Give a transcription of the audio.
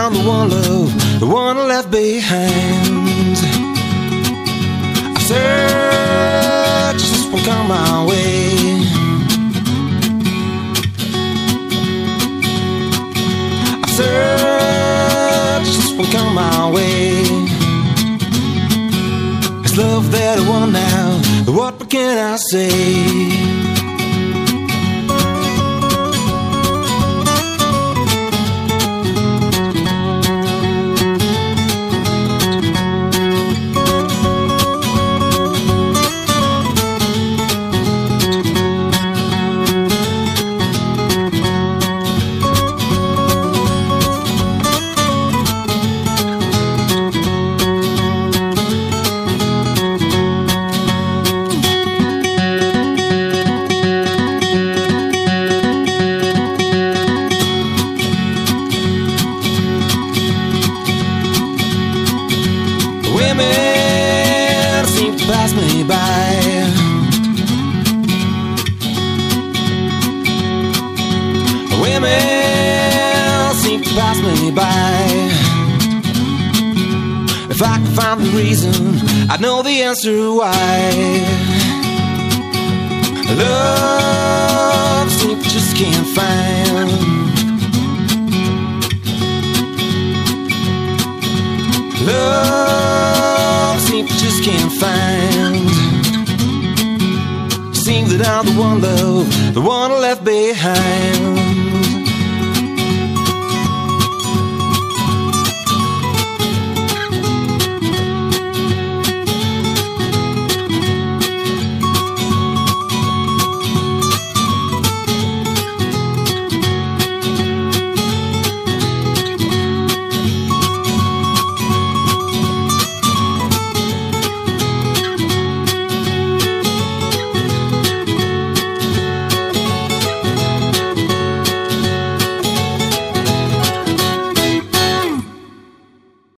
I'm the one love, the one left behind. I search, just won't come my way. I search, just won't come my way. It's love that I want now, what more can I say? Women seem to pass me by. Women seem to pass me by. If I could find the reason, I'd know the answer why. Love seems just can't find. Love seems just can't find. Seems that I'm the one love, the one left behind.